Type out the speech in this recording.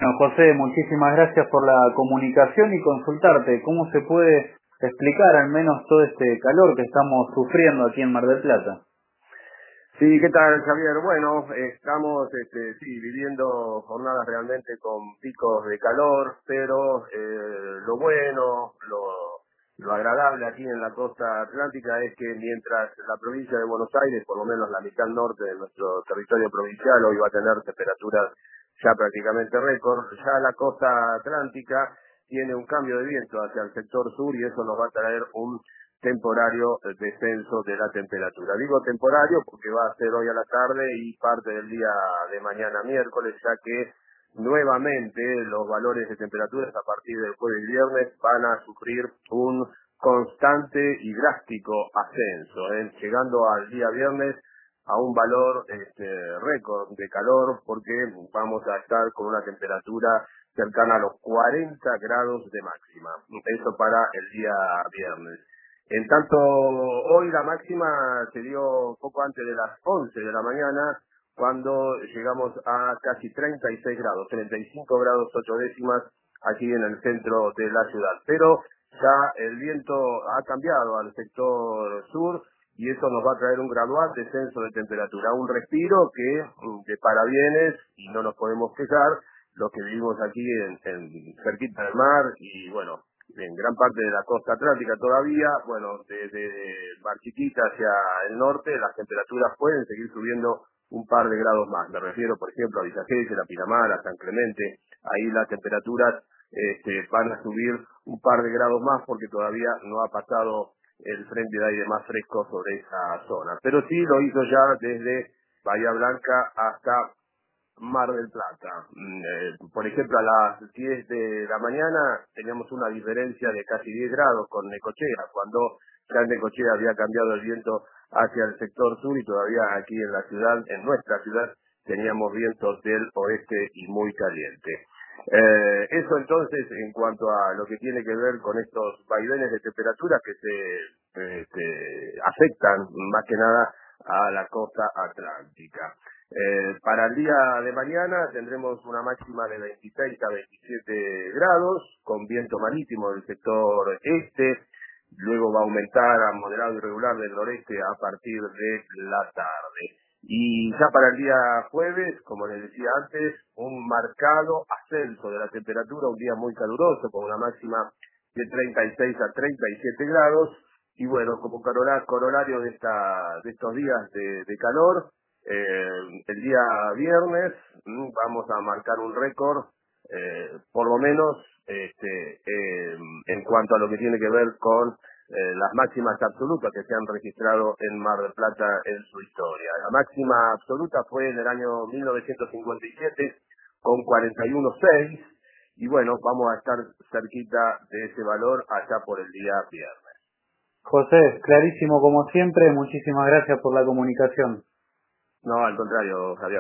Bueno, José, muchísimas gracias por la comunicación y consultarte cómo se puede explicar al menos todo este calor que estamos sufriendo aquí en Mar del Plata. Sí, ¿qué tal, Javier? Bueno, estamos viviendo jornadas realmente con picos de calor, pero lo bueno, lo agradable aquí en la costa atlántica es que mientras la provincia de Buenos Aires, por lo menos la mitad norte de nuestro territorio provincial, hoy va a tener temperaturas ya prácticamente récord, ya la costa atlántica tiene un cambio de viento hacia el sector sur y eso nos va a traer un temporario descenso de la temperatura. Digo temporario porque va a ser hoy a la tarde y parte del día de mañana miércoles, ya que nuevamente los valores de temperaturas a partir del jueves y viernes van a sufrir un constante y drástico ascenso, llegando al día viernes a un valor récord de calor porque vamos a estar con una temperatura cercana a los 40 grados de máxima. Eso para el día viernes. En tanto, hoy la máxima se dio poco antes de las 11 de la mañana, cuando llegamos a casi 36 grados, 35 grados 8 décimas aquí en el centro de la ciudad. Pero ya el viento ha cambiado al sector sur y eso nos va a traer un gradual descenso de temperatura, un respiro que de parabienes y no nos podemos quejar, los que vivimos aquí en cerquita del mar y bueno, en gran parte de la costa atlántica todavía, bueno, desde Mar Chiquita hacia el norte, las temperaturas pueden seguir subiendo un par de grados más. Me refiero, por ejemplo, a Villa Gesell, a Pinamar, a San Clemente. Ahí las temperaturas van a subir un par de grados más porque todavía no ha pasado el frente de aire más fresco sobre esa zona. Pero sí lo hizo ya desde Bahía Blanca hasta Mar del Plata. Por ejemplo, a las 10 de la mañana teníamos una diferencia de casi 10 grados con Necochea, cuando ya en Necochea había cambiado el viento hacia el sector sur y todavía aquí en la ciudad, en nuestra ciudad, teníamos vientos del oeste y muy caliente. Eso entonces en cuanto a lo que tiene que ver con estos vaivenes de temperatura que se afectan más que nada a la costa atlántica. Para el día de mañana tendremos una máxima de 26 a 27 grados, con viento marítimo del sector este, luego va a aumentar a moderado y regular del noreste a partir de la tarde. Y ya para el día jueves, como les decía antes, un marcado ascenso de la temperatura, un día muy caluroso, con una máxima de 36 a 37 grados, y bueno, como corolario de estos días de calor, el día viernes vamos a marcar un récord, por lo menos en cuanto a lo que tiene que ver con las máximas absolutas que se han registrado en Mar del Plata en su historia. La máxima absoluta fue en el año 1957 con 41,6 y bueno, vamos a estar cerquita de ese valor allá por el día viernes. José, clarísimo como siempre, muchísimas gracias por la comunicación. No, al contrario, Javier.